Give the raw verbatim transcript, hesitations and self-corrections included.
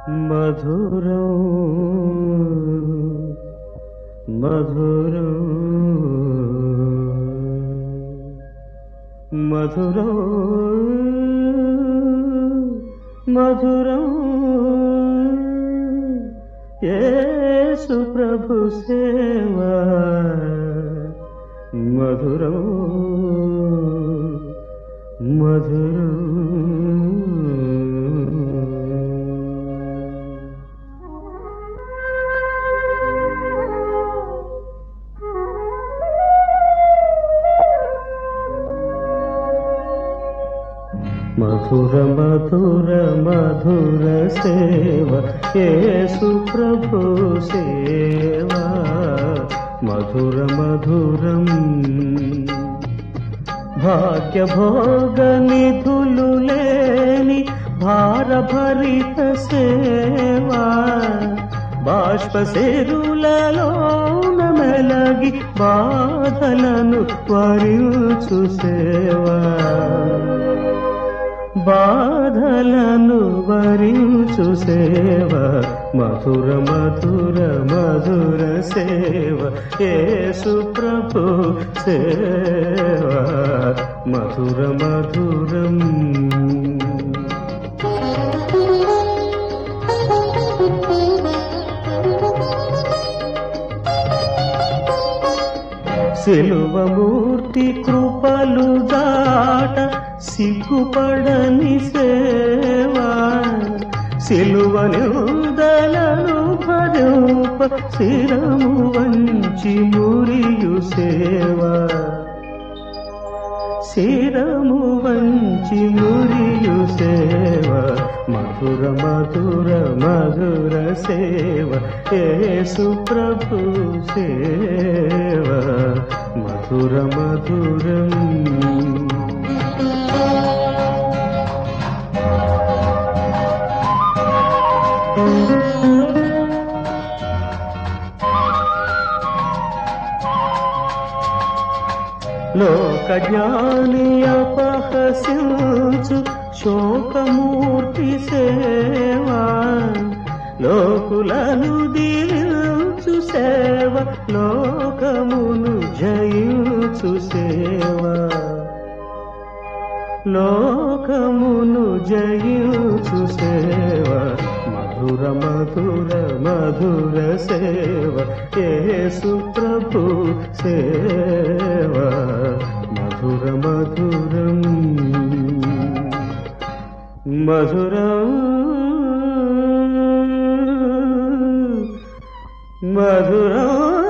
మధురం మధురం మధురం మధురం యేసు ప్రభు సేవా మధురం మధురం. మధుర మధుర మధుర సేవ యేసు ప్రభు సేవా మధుర మధురం. భాగ్య భోగ నిధులు లేని భారభరిత సేవా బాష్ప శిరులలోన మెలగి బాధలను వరించు సేవా బాధలను వరించు సేవ మధుర మధుర మధుర సేవ యేసు ప్రభు సేవ మధుర మధురం. సిలువమూర్తి కృపలు దాట సిగ్గుపడని సేవా సిలువనుదలను భరింప శిరము వంచి మురియు సేవా శిరము వంచి మురియు సేవా మధుర మధుర మధుర సేవ యేసు ప్రభు సేవా మధుర మధురం. లోక జ్ఞాని అపహసించు శోకమూర్తి సేవా లోకులను దీవించు సేవ లోకమును జయించు సేవా లోకమును జయించు సేవ మధుర మధుర మధుర సేవ యేసు ప్రభు సేవ మధుర మధురం మధురం మధురం.